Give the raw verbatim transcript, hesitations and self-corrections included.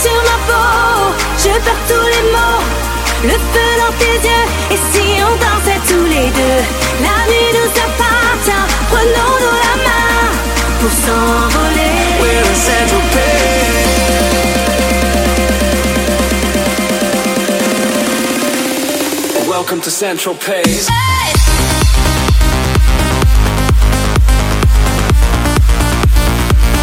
sur ma peau, je perds tous les mots, le feu dans tes yeux. Et si on dansait tous les deux, la nuit nous appartient, prenons-nous la main pour s'envoler. We're in Saint-Tropez. Welcome to Saint-Tropez. Hey!